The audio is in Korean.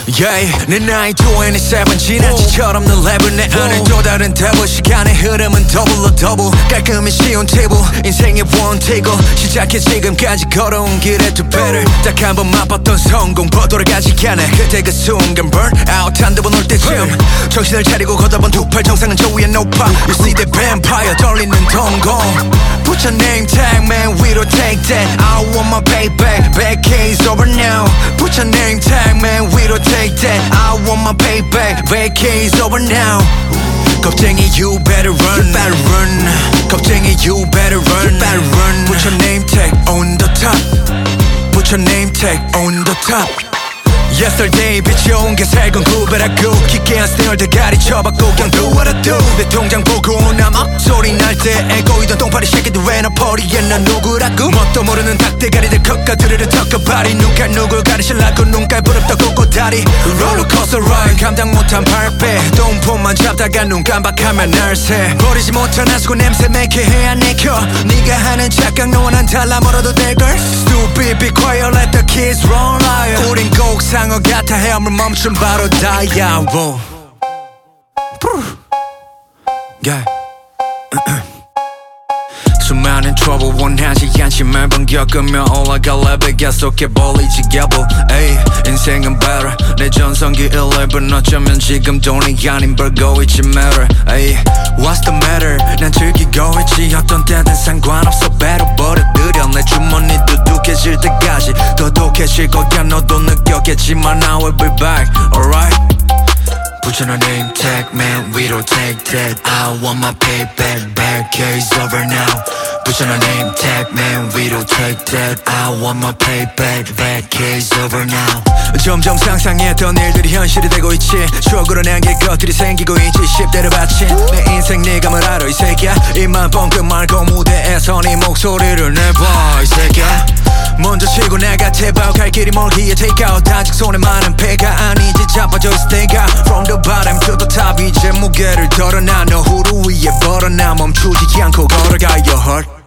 Yeah, 내 나이 27 지나치처럼 널 랩을 내 안에 또 다른 devil 시간의 흐름은 더블로 더블 깔끔히 쉬운 테이블 인생의 원테이크 시작해 지금까지 걸어온 길에 두 배를 딱 한 번 맛봤던 성공 버돌아가지 않아 그때 그 순간 burn out 한두 번 올 때쯤 정신을 차리고 걷어본 두 팔 정상은 저 위에 높아 You see the vampire 떨리는 동공 Put your name tag man we don't take that I want my payback back case over now Put your name tag man we don't take that I want my payback back case over now 겁쟁이 you better run You better run 겁쟁이 you better run You better run Put your name tag on the top Put your name tag on the top Yesterday 비춰온 게 살건 구별하고 기괴한 스타일 대가리 쳐박고 그냥 do what I do 내 통장 보고 나 목소리 날때 애고이던 똥파리 새끼들 왜 너 버리에 난 누구라고 뭣도 모르는 닭대가리들 컷가드르르 턱까발이 누가 누굴 가리실라고 눈깔 부릅다 꼬꼬다리 롤러코스터 라이드 감당 못한 발배 똥폼만 잡다가 눈 깜박하면 날새 버리지 못한 하수구 냄새 매캐해야 내켜 네가 하는 착각 너와 난 달라 멀어도 될걸 Stupid be quiet let the kids run riot 우린 꼭 상어 같아 헤엄을 멈춘 바로 다야 yeah. 수많은 trouble 원하지 않지만 번 겪으며 올라갈 레벨 계속해 벌리지 gabble 인생은 better 내 전성기 11 어쩌면 지금 돈이 아닌 벌고 있지 matter What's the matter 난 즐기고 있지 어떤 때든 상관없어 better 버려들여 내 주머니 두둑해질 때까지 더 독해질 거야 너도 느꼈겠지만 I will be back alright Put your name tag man we don't take that I want my payback back case over now Put your name tag man we don't take that I want my payback back case over now 점점 상상했던 일들이 현실이 되고 있지 추억으로 남길 것들이 생기고 있지 10대를 바친 내 인생 네가 뭘 알아 이 새끼야 입만 뻥끗 말고 무대에서 네 목소리를 내봐 이 새끼야 먼저 치고 나가 태박 갈 길이 멀기에 take out 아직 손에 많은 패가 아니지 자빠져 있을 때가 From the bottom to the top 이제 무게를 덜어놔 너 후루 위에 벌어나 멈추지 않고 걸어가 your heart